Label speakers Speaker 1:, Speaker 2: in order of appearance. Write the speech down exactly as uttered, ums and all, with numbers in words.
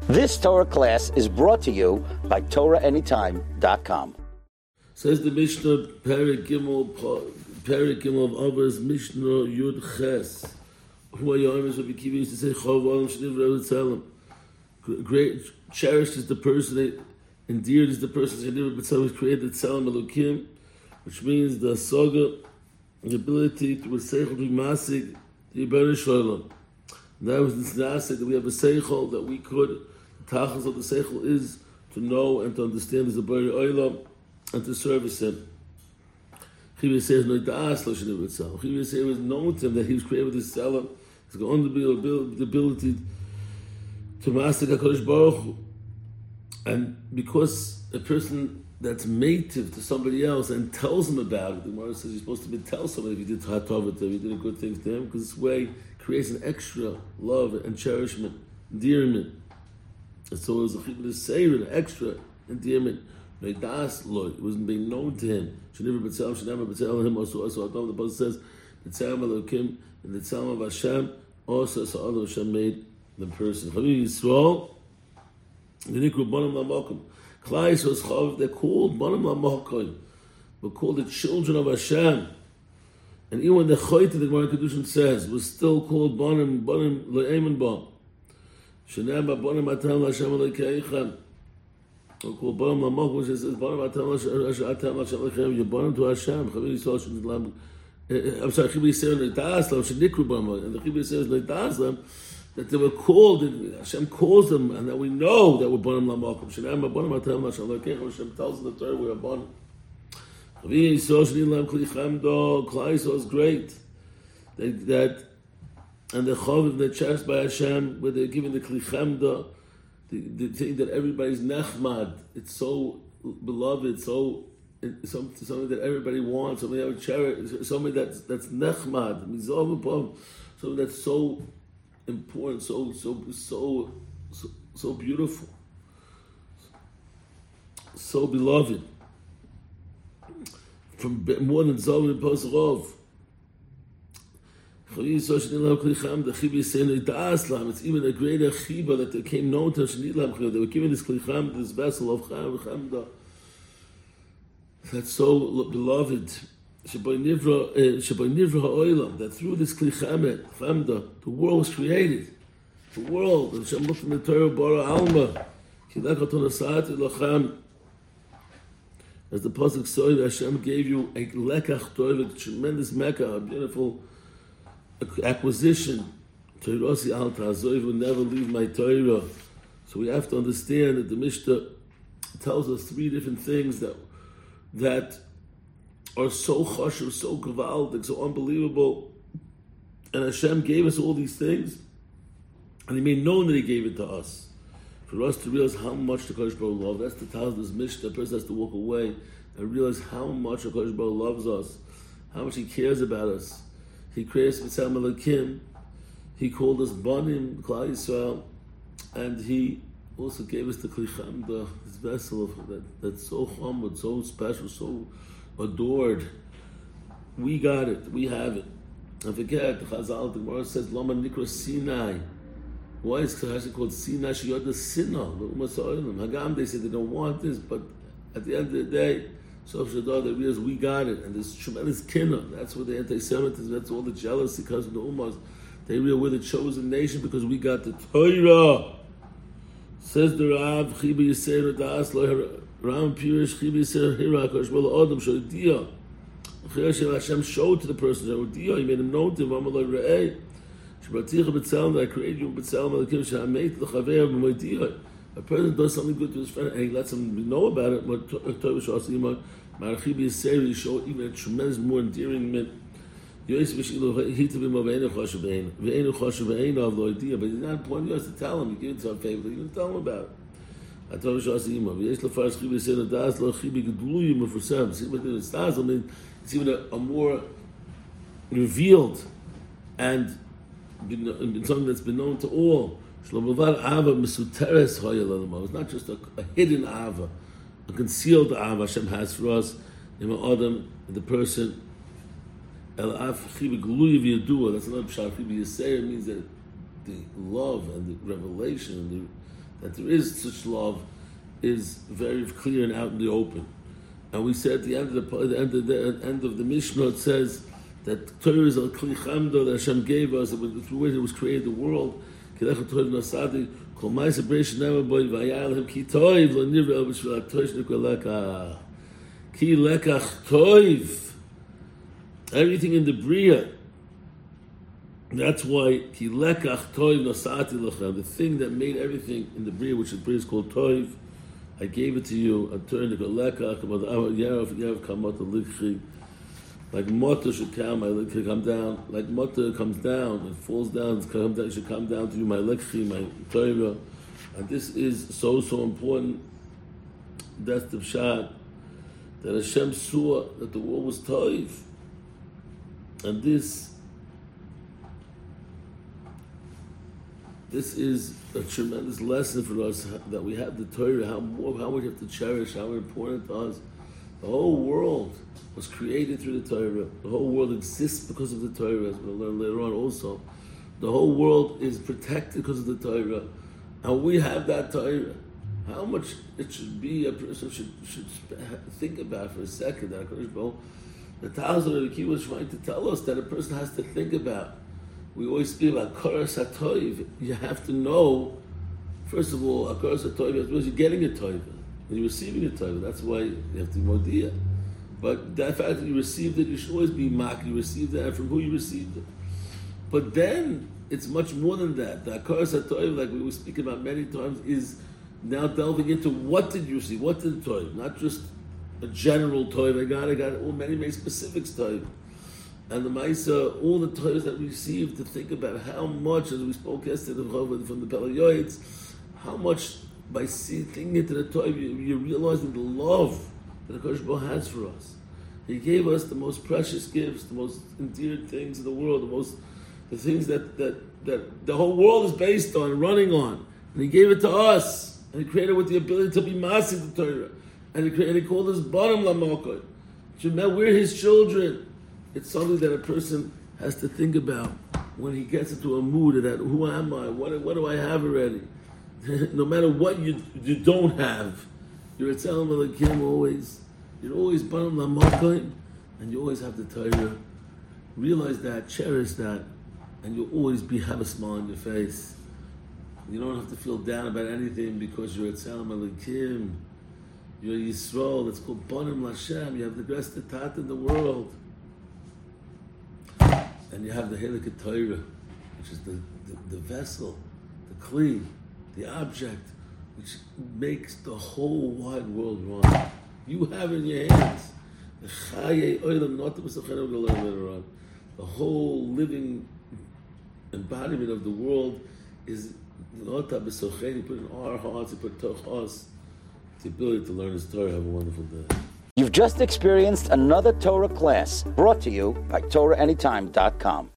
Speaker 1: This Torah class is brought to you by Torah Anytime dot com.
Speaker 2: Says the Mishnah, Perek Gimel, Perek Gimel of Avos, Mishnah Yud Ches. Who are your Rabbi Kiva used to say, Chav Olam Shnivra B'Tzelem. Great, cherished is the person, that, endeared is the person Shnivra B'Tzelem, who created Tzelem Elokim, which means the saga, the ability to with Seichel to be Masig, the Yibber Shalom. That was this Nasik, that we have a Seichel, that we could, the Tachas of the Seichel is to know and to understand as a Bari Olam, and to service him. Chivi says, no, das lo shnei b'tzelem. Chivi says it was known to him that he was created with this tzelem. He's got on the ability to master HaKadosh Baruch Hu. And because a person that's native to somebody else and tells him about it, the Gemara says you're supposed to be tell somebody if you did Hatov to him, you did a good thing to him, because this way creates an extra love and cherishment, endearment. And so it was a chiv to say an extra endearment. Das Lord, it wasn't being known to him. Should never b'tzelem, should never b'tzelem him. Also, also Adam. The Bible says, "B'tzelem Elokim," and the Tzelem of Hashem. Also, so Allah Hashem made the person. Chavi Yisrael, the Nikru Banim Lamakom. Klai was Chav. They're called Banim Lamakom. We're called the children of Hashem. And even when the Chayte, the Gemara Kedushin says, was still called Banim Banim Le'emen Ba. Shenema Banim Atam Hashem Elokeichem. We're called Banim Lamok, which says Banim Atam Atam Hashem Lechem. You're Banim to Hashem. Chavi Yisrael should lam. I'm sorry. Chavi Yisrael Le'Daslam should Nikru Banim. And the Chavi Yisrael Le'Daslam that they were called. Hashem calls them, and that we know that we're Banim Lamok. Shenema Banim Atam Hashem Lechem. Hashem tells in the Torah we are Banim. Chavi Yisrael should lam Kli Chamdo. Klai Yisrael is great. That, that and the Chaviv that cherished by Hashem, where they're given the Kli Chamdo. The, the thing that everybody's nechmad, it's so beloved, so it's something, something that everybody wants, something that would cherish, something that's that's nechmad, something that's so important, so so so so, so beautiful, so beloved, from more than Zalman and Pasarov. It's even a greater chiba that they came known to Shnidlam. They were given this klicham, this vessel of Chamda that's so beloved. That through this klicham, Chamda, the world was created. The world, and Hashem looked in the Torah, Bara Alma, as the pasuk said, Hashem gave you a lekach Torah, a tremendous Mecca, a beautiful acquisition. Torah al ta'azoiv will never leave my Torah. So we have to understand that the Mishnah tells us three different things that that are so chashuv, so gavaldik, so unbelievable. And Hashem gave us all these things, and He made known that He gave it to us. For us to realize how much the Kodesh Baruch loves, that's the task of this Mishnah. The person has to walk away and realize how much the Kodesh Baruch loves us, how much He cares about us. He created us B'Tzelem Elokim. He called us Banim, Klal Yisrael, and He also gave us the Kli Chamda, this vessel of, that, that's so humble, so special, so adored. We got it. We have it. And forget, the Chazal, the Gemara says, Lama Nikra Sinai. Why is Hashem called Sinai? Sheyod the Sinah, the Umas Ha'olam. Hagam, they say they don't want this, but at the end of the day, so Shadar, they realize we got it, and there's tremendous kinna. That's where the anti-Semitism, that's all the jealousy comes from the Ummahs. They realize we're the chosen nation because we got the Torah. Says the Rav, Chibi Yisrael Das Lo Ram Pirish Chibi Yisrael Hira Kosh Bala Adam Shodia. Hashem showed to the person Shodia. He made him known to him. Amalei Re'ei Shbaticha B'Tzelem that I created you B'Tzelem Elokim She'ameit L'Chaveir B'Moediyah. A person does something good to his friend and he lets him know about it. But Torah shows him Marachibi Yisrael showed even a tremendous more endearment. Yosef B'Shilu Hitav B'Moveinu Chashuv Ve'enu Ve'enu Chashuv Ve'enu Av Lo Idiyah. But he's not important to tell him. You give it to him favor. You can tell him about it. I told you shows him. V'yesh Lefarish Chibi Yisrael Das Lo Chibi Geduluyim Mefusam. See what it does. I mean, it's even a, a more revealed and been, something that's been known to all. It's not just a, a hidden ava, a concealed ava Hashem has for us. In Adam, the person. That's another pshat. It means that the love and the revelation and the, that there is such love is very clear and out in the open. And we said at the end of the, the, end, of the end of the Mishnah, it says that Torah is al kli chamdo that Hashem gave us, through which it was created the world. Kilech Torah nasadi kol ma'aser breish never boy vayal him ki toiv lo nivra b'shvil ha'toish nikol lekach ki lekach toiv. Everything in the bria. That's why ki lekach toiv nasati lechem. The thing that made everything in the bria, which the bria is called toiv, I gave it to you. I turned it lekach about yarav yarav kamot likhi. Like motor should come, my likhi come down. Like motor comes down, it falls down. It come down. It should come down to you, my likhi, my Torah. And this is so so important. That's the pshat that Hashem saw that the world was toiv, and this. This is a tremendous lesson for us that we have the Torah, how more, how much we have to cherish, how important to us. The whole world was created through the Torah. The whole world exists because of the Torah, as we'll learn later on also. The whole world is protected because of the Torah. And we have that Torah. How much it should be, a person should, should think about for a second. That the Talmud of the Kibbutz was trying to tell us that a person has to think about. We always speak about Koras HaToiv. You have to know, first of all, a Koras HaToiv, you're getting a Toiv, and you're receiving a Toiv. That's why you have to be Modiya. But that fact that you received it, you should always be Mak. You received it, and from who you received it. But then, it's much more than that. The Koras HaToiv, like we were speaking about many times, is now delving into what did you receive, what did the Toiv, not just a general Toiv. I got, I got all many, many specifics Toiv. And the Maisa, all the Torahs that we received, to think about how much, as we spoke yesterday from the Pelayoids, how much by seeing thinking into the Torah, you, you're realizing the love that the Kodesh Baruch has for us. He gave us the most precious gifts, the most endeared things in the world, the most, the things that, that, that the whole world is based on, running on. And He gave it to us. And He created with the ability to be Masi the Torah. And He created, and He called us Barim Lamalkot. We're His children. It's something that a person has to think about when he gets into a mood that who am I? What, what do I have already? No matter what you you don't have, you're a Tzelem Elokim always. You're always Barim Lamalkot, and you always have the Torah. Realize that, cherish that, and you'll always be have a smile on your face. You don't have to feel down about anything because you're a Tzelem Elokim. You're a Yisrael. It's called Barim Lashem. You have the best tat in the world. And you have the Helik Torah, which is the, the, the vessel, the kli, the object, which makes the whole wide world run. You have in your hands the Chaye Olam, not the Pesachenu we'll learn later on. The whole living embodiment of the world is not the Pesachenu. You put in our hearts, you put Toch us, the ability to learn His Torah. Have a wonderful day.
Speaker 1: You've just experienced another Torah class brought to you by Torah Anytime dot com.